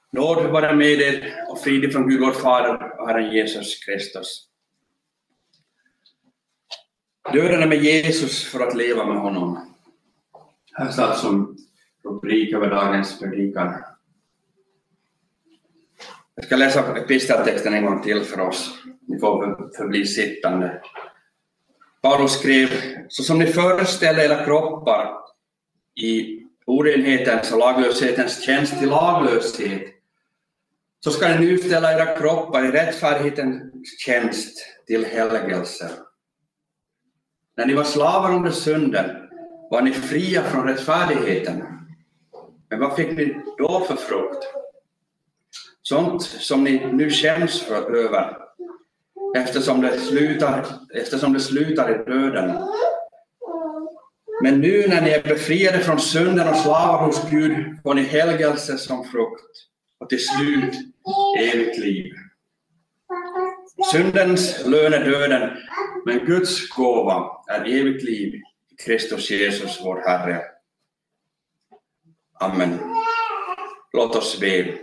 Nåd vare med er och frid från Gud vår Fader och Herren Jesus Kristus. Döden är med Jesus för att leva med honom. Här satt som rubrik över dagens predikan. Jag ska läsa episteltexten en gång till för oss. Ni får förbli sittande. Paulus skrev: så som ni föreställer era kroppar i orenhetens och laglöshetens tjänst till laglöshet, så ska ni nu ställa era kroppar i rättfärdighetens tjänst till helgelse. När ni var slavar under synden var ni fria från rättfärdigheten. Men vad fick ni då för frukt? Sånt som ni nu känns över, eftersom det slutar i döden. Men nu när ni är befriade från synden och slavar hos Gud får ni helgelse som frukt och till slut evigt liv. Syndens lön är döden, men Guds gåva är evigt liv i Kristus Jesus vår Herre. Amen. Låt oss be.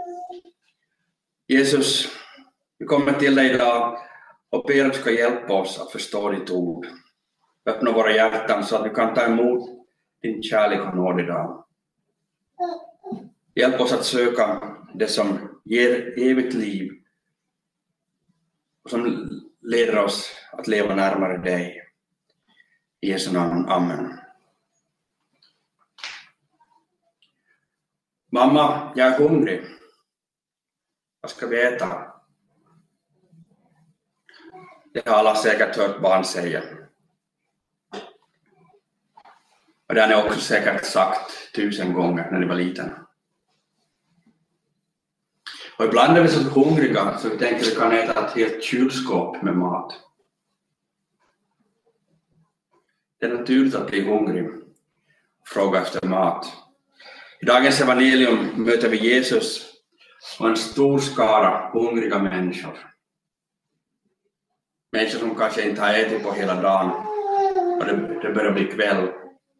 Jesus, vi kommer till dig idag och ber att du ska hjälpa oss att förstå ditt ord. Öppna våra hjärtan så att vi kan ta emot din kärlek och nåd idag. Hjälp oss att söka det som ger evigt liv och som leder oss att leva närmare dig. I Jesu namn, amen. Mamma, jag är hungrig. Vad ska vi äta? Det har alla säkert hört barn säga. Och det har ni också säkert sagt 1000 gånger när ni var liten. Och ibland är vi så hungriga så vi tänker att vi kan äta ett helt kylskåp med mat. Det är naturligt att bli hungrig och fråga efter mat. I dagens evangelium möter vi Jesus och en stor skara hungriga människor. Människor som kanske inte har ätit på hela dagen och det börjar bli kväll.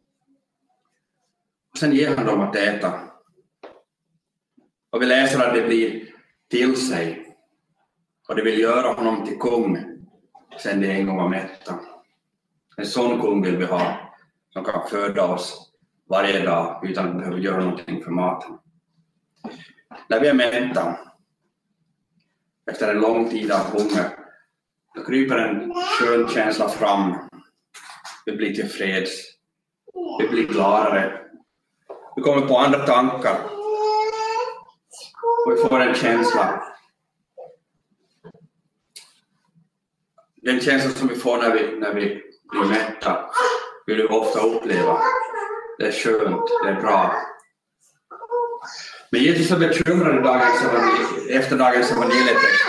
Och sen ger han dem att äta. Och vi läser att det blir till sig. Och det vill göra honom till kung sen det en gång var mätta. En sån kung vill vi ha som kan föda oss varje dag utan att vi behöver göra någonting för maten. När vi är mätta, efter en lång tid av hunger, då kryper en skön känsla fram. Vi blir tillfreds. Vi blir gladare. Vi kommer på andra tankar. Och vi får en känsla. Den känsla som vi får när vi blir mätta vill vi ofta uppleva. Det är skönt, det är bra. Men Jesus är bekymrad efter dagens evangelietext.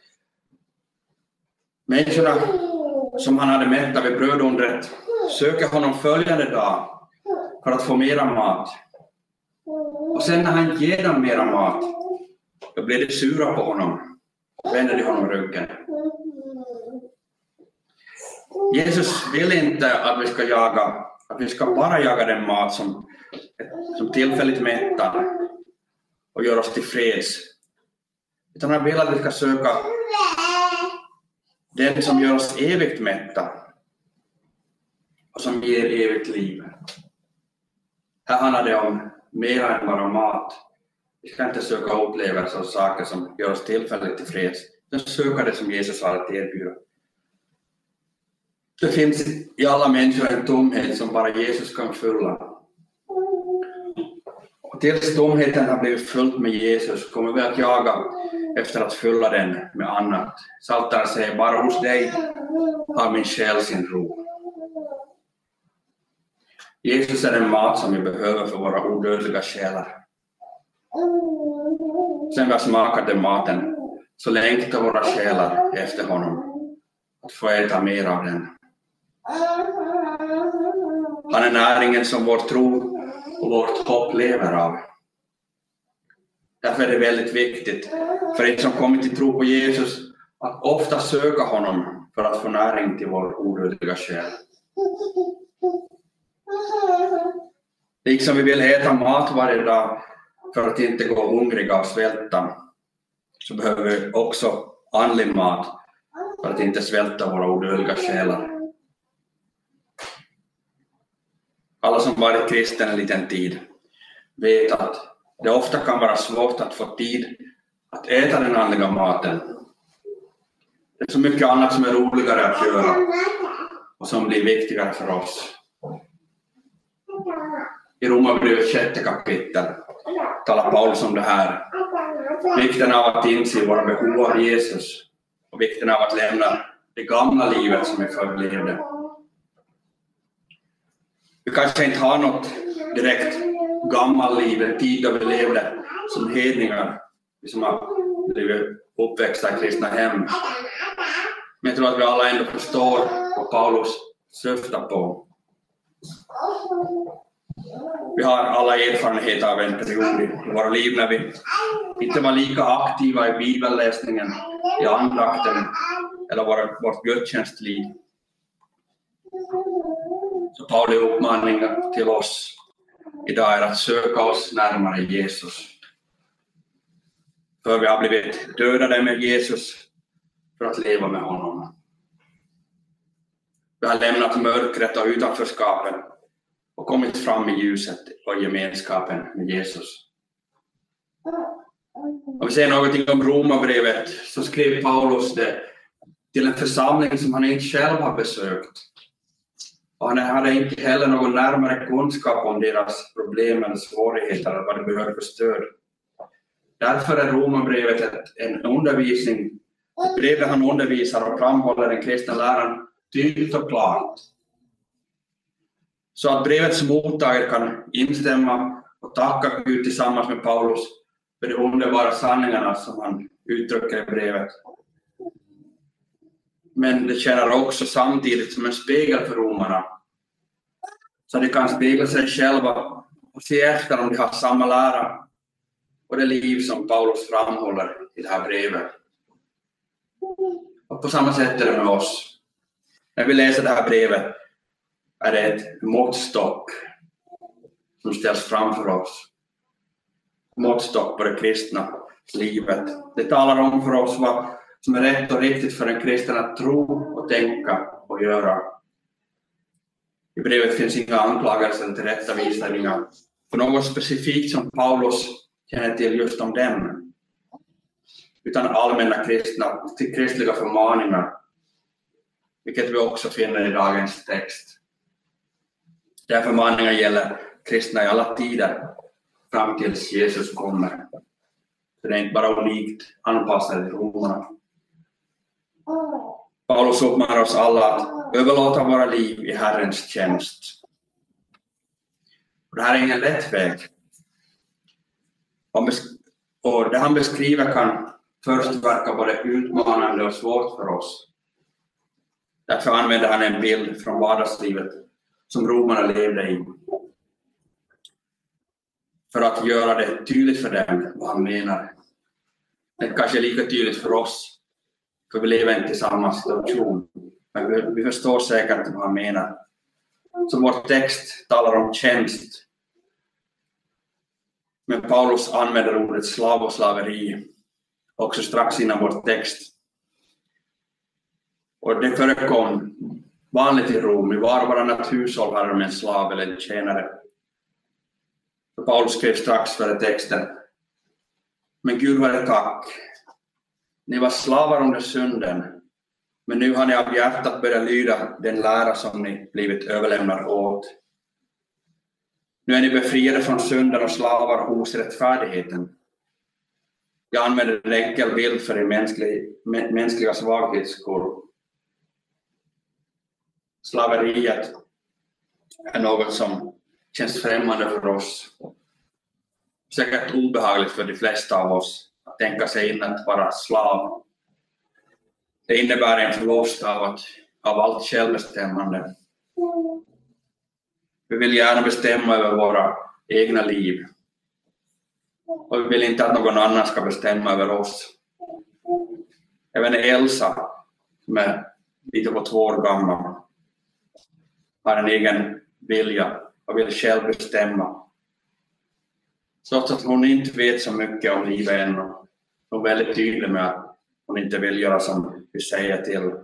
Människorna som han hade mättat vid brödundret söker honom följande dag för att få mera mat. Och sen när han ger dem mera mat, då blir det sura på honom. Vänder de honom ryggen. Jesus vill inte att vi ska bara jaga den mat som tillfälligt mättar och gör oss tillfreds. Utan han vill att vi ska söka den som gör oss evigt mätta och som ger evigt liv. Här handlar det om mer än bara mat. Vi ska inte söka upplevelser och saker som gör oss tillfälligt tillfreds. Vi ska söka det som Jesus har att erbjuda. Det finns i alla människor en tomhet som bara Jesus kan fylla. Och tills tomheten har blivit fullt med Jesus kommer vi att jaga efter att fylla den med annat. Psaltaren säger: bara hos dig har min själ sin ro. Jesus är den mat som vi behöver för våra odödliga själar. Sen vi har smakat den maten så längtar våra själar efter honom att få äta mer av den. Han är näringen som vår tro och vårt hopp lever av. Därför är det väldigt viktigt för er som kommit till tro på Jesus att ofta söka honom för att få näring till vår odödliga själ. Liksom vi vill äta mat varje dag för att inte gå hungriga och svälta, så behöver vi också andlig mat för att inte svälta våra odödliga själar. Alla som varit kristen en liten tid vet att det ofta kan vara svårt att få tid att äta den andliga maten. Det är så mycket annat som är roligare att göra och som blir viktigare för oss. I Romarbrevet 6 kapitel talar Paulus om det här. Vikten av att inse våra behov av Jesus och vikten av att lämna det gamla livet som vi förr levde. Vi kanske inte har något direkt gammal liv, en tid då vi levde som hedningar, vi som har blivit uppväxta i kristna hem. Men jag tror att vi alla ändå förstår vad Paulus syftar på. Vi har alla erfarenhet av en period i våra liv när vi inte var lika aktiva i bibelläsningen, i andakten eller vårt gudstjänstliv. Så Paulus uppmaning till oss idag är att söka oss närmare Jesus. För vi har blivit dödade med Jesus för att leva med honom. Vi har lämnat mörkret och utanförskapen och kommit fram i ljuset och gemenskapen med Jesus. Om vi säger någonting om Romarbrevet så skrev Paulus det till en församling som han inte själv har besökt. Och han hade inte heller någon närmare kunskap om deras problem eller svårigheter eller vad de behöver för stöd. Därför är Romarbrevet en undervisning, ett brev där han undervisar och framhåller den kristna läran tydligt och klart. Så att brevets mottagare kan instämma och tacka Gud tillsammans med Paulus för de underbara sanningarna som han uttrycker i brevet. Men det tjänar också samtidigt som en spegel för romarna. Så de kan spegla sig själva och se efter om de har samma lära och det liv som Paulus framhåller i det här brevet. Och på samma sätt är det med oss. När vi läser det här brevet är det ett måttstock som ställs framför oss. Måttstock på det kristna livet. Det talar om för oss vad som är rätt och riktigt för en kristen att tro och tänka och göra. I brevet finns inga anklagelser eller tillrättavisningar för något specifikt som Paulus känner till just om dem. Utan allmänna kristliga förmaningar, vilket vi också finner i dagens text. Där förmaningar gäller kristna i alla tider fram tills Jesus kommer. Så det är inte bara unikt anpassade till romarna. Paulus uppmanar oss alla att överlåta våra liv i Herrens tjänst. Och det här är ingen lätt väg. Och det han beskriver kan först verka både utmanande och svårt för oss. Därför använder han en bild från vardagslivet som romarna levde i. För att göra det tydligt för dem vad han menar. Det är kanske lika tydligt för oss. För vi lever inte i samma situation. Men vi förstår säkert vad han menar. Så vår text talar om tjänst. Men Paulus använder ordet slav och slaveri. Också strax innan vår text. Och det förekom vanligt i Rom. I var och varannat hushåll hade de en slav eller en tjänare. Så Paulus skrev strax före texten. Men Gud vare tack. Ni var slavar under synden. Men nu har ni av hjärtat börjat lyda den lära som ni blivit överlämnade åt. Nu är ni befriade från synden och slavar hos rättfärdigheten. Jag använder en enkel bild för en mänskliga svaghetsskull. Slaveriet är något som känns främmande för oss. Säkert obehagligt för de flesta av oss att tänka sig in att vara slav. Det innebär en förlust av allt självbestämmande. Vi vill gärna bestämma över våra egna liv. Och vi vill inte att någon annan ska bestämma över oss. Även Elsa, som är lite på 2 år gammal, har en egen vilja och vill själv bestämma. Trots att hon inte vet så mycket om livet än. Hon är väldigt tydlig med att hon inte vill göra som vi säger till.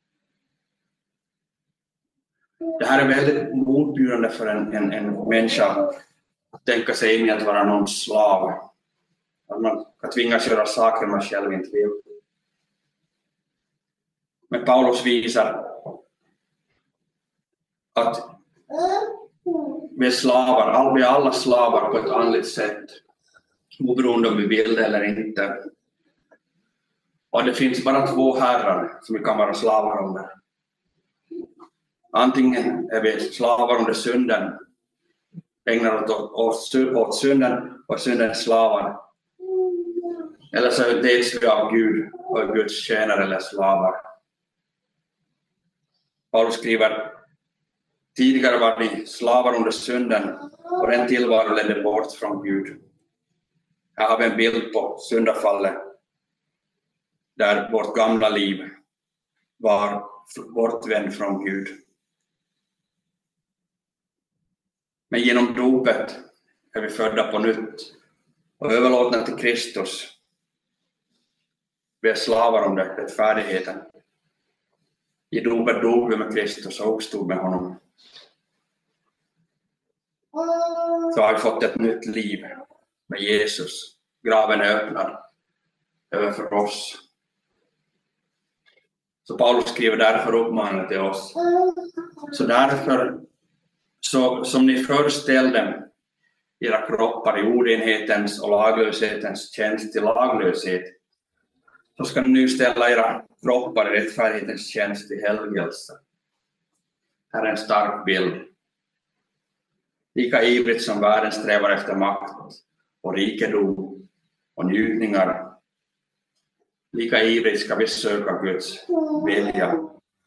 Det här är väldigt motbjudande för en människa att tänka sig in i att vara någon slav. Att man kan tvingas göra saker man själv inte vill. Men Paulus visar att vi är slavar, vi är alla slavar på ett andligt sätt, oberoende om vi vill det eller inte. Och det finns bara två herrar som vi kan vara slavar under. Antingen är vi slavar under synden, ägnar åt synden och syndens slavar. Eller så leds vi av Gud och Guds tjänare eller slavar. Paulus skriver: tidigare var ni slavar under synden och den tillvaro ledde bort från Gud. Här har vi en bild på syndafallet där vårt gamla liv var bortvänd från Gud. Men genom dopet är vi födda på nytt och överlåtna till Kristus. Vi är slavar under rättfärdigheten. I dopet dog vi med Kristus och uppstod med honom. Så har vi fått ett nytt liv med Jesus. Graven är öppnad över för oss. Så Paulus skriver därför uppmaningen till oss. Så därför, som ni föreställde era kroppar i orenhetens och laglöshetens tjänst till laglöshet, så ska ni nu ställa era kroppar i rättfärdighetens tjänst till helgelse. Här är en stark bild. Lika ivrigt som världen strävar efter makt och rikedom och njutningar, lika ivrigt ska vi söka Guds vilja.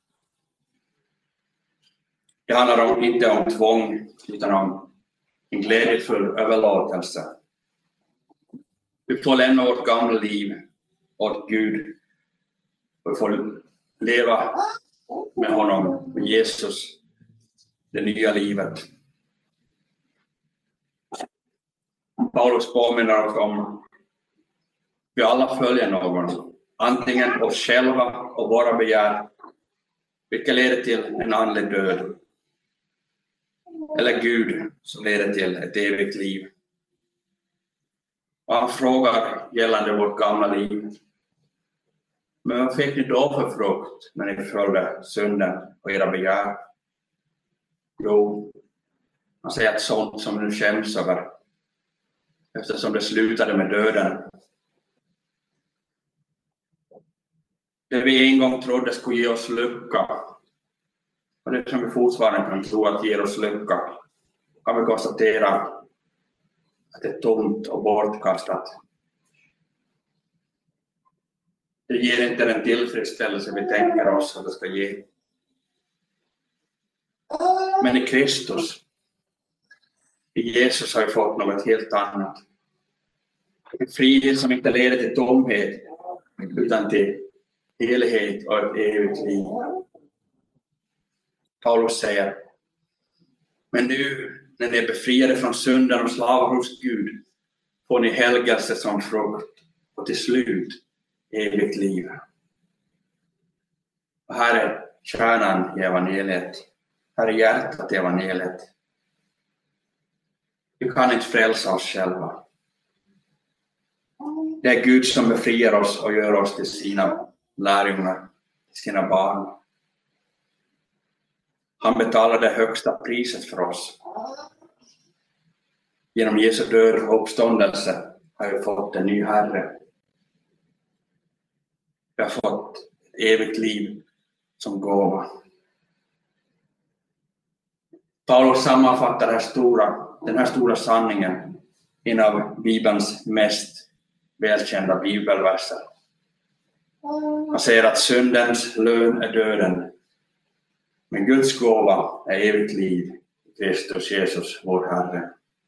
Det handlar inte om tvång utan om en glädjefull överlåtelse. Vi får lämna vårt gamla liv åt Gud och vi får leva med honom, med Jesus, det nya livet. Paulus påminner oss om vi alla följer någon, antingen oss själva och våra begär, vilka leder till en andlig död, eller Gud som leder till ett evigt liv. Och han frågar gällande vårt gamla liv: men vad fick ni då för frukt när ni följde synden och era begär? Jo, han säger att sånt som nu skäms över, eftersom det slutade med döden. Det vi en gång trodde skulle ge oss lycka, och det som vi fortfarande kan tro att ger oss lycka, kan vi konstatera att det är tomt och bortkastat. Det ger inte den tillfredsställelse vi tänker oss att det ska ge. Men i Kristus, i Jesus, har vi fått något helt annat. En frihet som inte leder till tomhet utan till helighet och ett evigt liv. Paulus säger: men nu när ni är befriade från synden och slavar hos Gud får ni helgelse som frukt och till slut evigt liv. Och här är kärnan i evangeliet. Här är hjärtat i evangeliet. Vi kan inte frälsa oss själva. Det är Gud som befriar oss och gör oss till sina lärjungar, sina barn. Han betalar det högsta priset för oss. Genom Jesu död och uppståndelse har vi fått en ny Herre. Vi har fått ett evigt liv som gåva. Paulus sammanfattar den här stora sanningen i en av Bibelns mest välkända bibelverser. Han säger att syndens lön är döden, men Guds gåva är evigt liv i Kristus Jesus, vår Herre.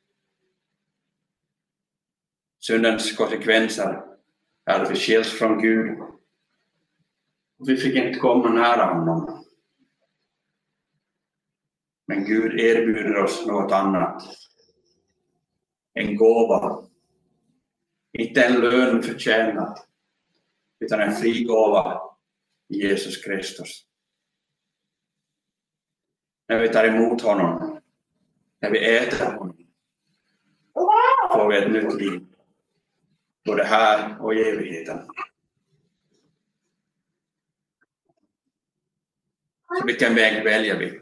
Syndens konsekvenser är att vi skiljs från Gud. Vi fick inte komma nära honom. Men Gud erbjuder oss något annat. en gåva. Inte en lön förtjänat, utan en fri gåva i Jesus Kristus. När vi tar emot honom, när vi äter honom, får vi ett nytt liv. Både här och i evigheten. Så vilken väg väljer vi?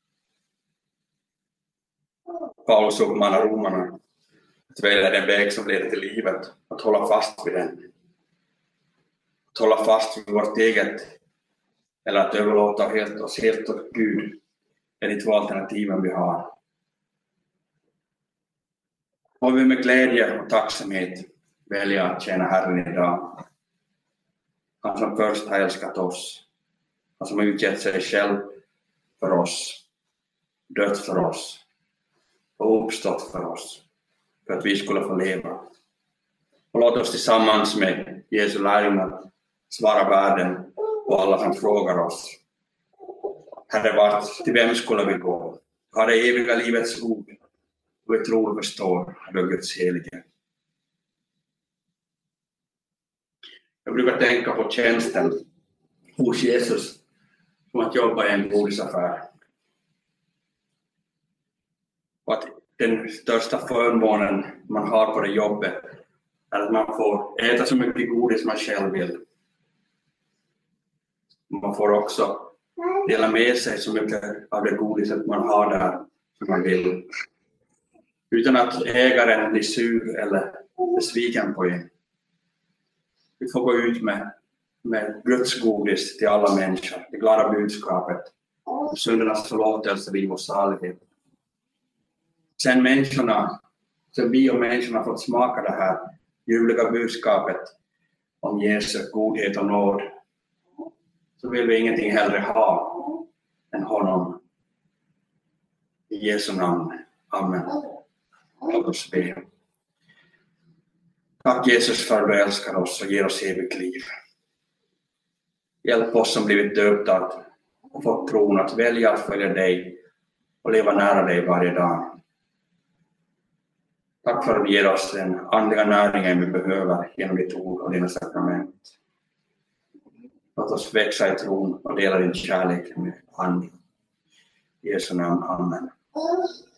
Paulus uppmanar romarna att välja den väg som leder till livet, att hålla fast vid den. Att hålla fast vid vårt eget, eller att överlåta oss helt åt Gud, är de två alternativen vi har. Och vi med glädje och tacksamhet välja att tjäna Herren idag. Han som först har älskat oss, han som har utgett sig själv för oss, dött för oss och uppstått för oss, för att vi skulle få leva. Och låt oss tillsammans med Jesu lärjungar svara världen och alla som frågar oss: Herre, vart, till vem skulle vi gå? Har det eviga livets ord, och vi tror och förstår att du är Guds helige. Jag brukar tänka på tjänsten hos Jesus som att jobba i en godisaffär. Och att den största förmånen man har på det jobbet är att man får äta så mycket godis man själv vill. Man får också dela med sig så mycket av det godiset man har där som man vill. Utan att ägaren blir sur eller besviken på en. Vi får gå ut med Guds godis till alla människor, det glada budskapet, syndernas förlåtelse, liv och salighet. Sen vi och människorna fått smaka det här ljuvliga budskapet om Jesu godhet och nåd, så vill vi ingenting hellre ha än honom. I Jesu namn. Amen. Låt oss be. Tack Jesus för att du älskar oss och ger oss evigt liv. Hjälp oss som blivit döpta och fått tron att välja att följa dig och leva nära dig varje dag. Tack för att du ger oss den andliga näringen vi behöver genom ditt ord och dina sakrament. Låt oss växa i tron och dela din kärlek med andra. I Jesu namn. Amen.